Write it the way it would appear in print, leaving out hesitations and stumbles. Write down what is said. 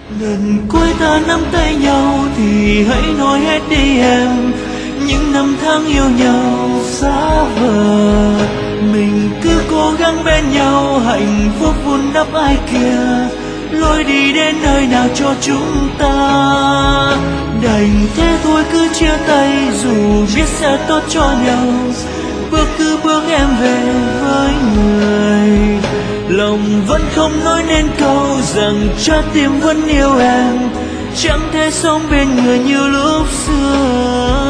Lần cuối ta nắm tay nhau thì hãy nói hết đi em. Những năm tháng yêu nhau xa vời, mình cứ cố gắng bên nhau, hạnh phúc vun đắp ai kia. Lối đi đến nơi nào cho chúng ta, đành thế thôi cứ chia tay, dù biết sẽ tốt cho nhau. Bước cứ bước em về với người, lòng vẫn không nói nên câu rằng trái tim vẫn yêu em, chẳng thể sống bên người như lúc xưa.